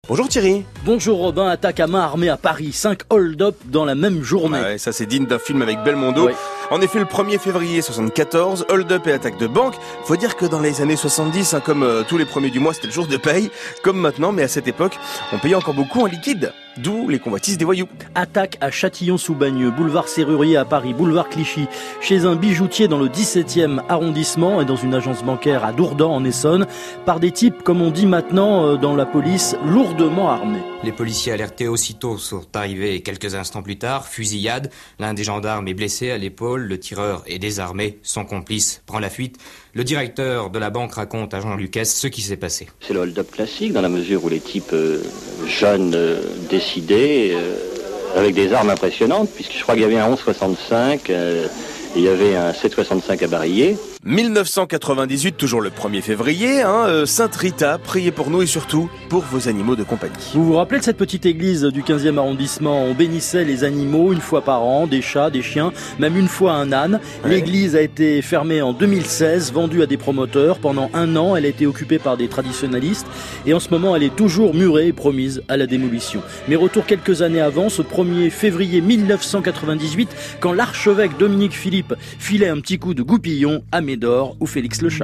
Bonjour Thierry. Bonjour Robin, attaque à main armée à Paris, 5 hold-up dans la même journée. Ouais, ça c'est digne d'un film avec Belmondo. Ouais. En effet, le 1er février 74, hold-up et attaque de banque. Faut dire que dans les années 70, comme tous les premiers du mois, c'était le jour de paye, comme maintenant, mais à cette époque, on payait encore beaucoup en liquide. D'où les convoitises des voyous. Attaque à Châtillon-sous-Bagneux, boulevard Serrurier à Paris, boulevard Clichy, chez un bijoutier dans le 17e arrondissement et dans une agence bancaire à Dourdan en Essonne, par des types, comme on dit maintenant dans la police, lourdement armés. Les policiers alertés aussitôt sont arrivés quelques instants plus tard, fusillade, l'un des gendarmes est blessé à l'épaule, le tireur est désarmé, son complice prend la fuite. Le directeur de la banque raconte à Jean Lucas ce qui s'est passé. C'est le hold-up classique dans la mesure où les types jeunes, décidés, avec des armes impressionnantes, puisque je crois qu'il y avait un 11,65, il y avait un 7,65 à barillet. 1998, toujours le 1er février, Sainte Rita, priez pour nous et surtout pour vos animaux de compagnie. Vous vous rappelez de cette petite église du 15e arrondissement? On bénissait les animaux une fois par an, des chats, des chiens, même une fois un âne. Ouais. L'église a été fermée en 2016, vendue à des promoteurs. Pendant un an, elle a été occupée par des traditionalistes et en ce moment, elle est toujours murée et promise à la démolition. Mais retour quelques années avant, ce 1er février 1998, quand l'archevêque Dominique Philippe filait un petit coup de goupillon à Médor ou Félix le Chat.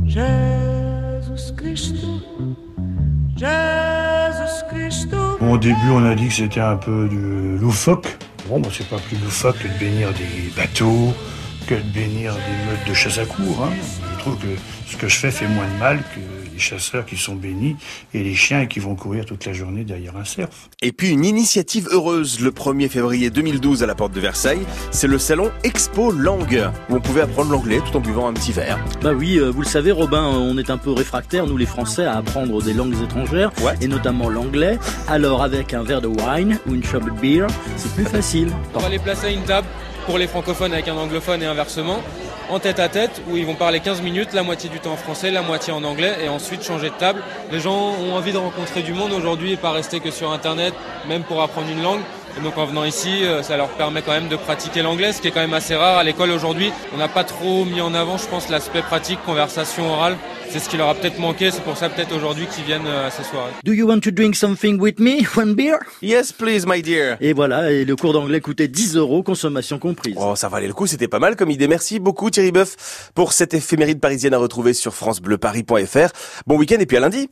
Au début, on a dit que c'était un peu de loufoque. Bon, c'est pas plus loufoque que de bénir des bateaux, que de bénir des meutes de chasse à courre. Je trouve que ce que je fais moins de mal que les chasseurs qui sont bénis et les chiens qui vont courir toute la journée derrière un cerf. Et puis une initiative heureuse le 1er février 2012 à la porte de Versailles, c'est le salon Expo Langue, où on pouvait apprendre l'anglais tout en buvant un petit verre. Bah oui, vous le savez Robin, on est un peu réfractaires, nous les Français, à apprendre des langues étrangères, et notamment l'anglais. Alors avec un verre de wine ou une shot de beer, c'est plus facile. On va les placer à une table pour les francophones avec un anglophone et inversement, en tête à tête, où ils vont parler 15 minutes, la moitié du temps en français, la moitié en anglais, et ensuite changer de table. Les gens ont envie de rencontrer du monde aujourd'hui et pas rester que sur Internet, même pour apprendre une langue. Et donc en venant ici, ça leur permet quand même de pratiquer l'anglais, ce qui est quand même assez rare à l'école aujourd'hui. On n'a pas trop mis en avant, je pense, l'aspect pratique, conversation orale. C'est ce qui leur a peut-être manqué, c'est pour ça peut-être aujourd'hui qu'ils viennent à ces soirées. Do you want to drink something with me? One beer? Yes, please, my dear. Et voilà, et le cours d'anglais coûtait 10 €, consommation comprise. Oh, ça valait le coup, c'était pas mal comme idée. Merci beaucoup Thierry Boeuf pour cette éphéméride parisienne à retrouver sur francebleuparis.fr. Bon week-end et puis à lundi.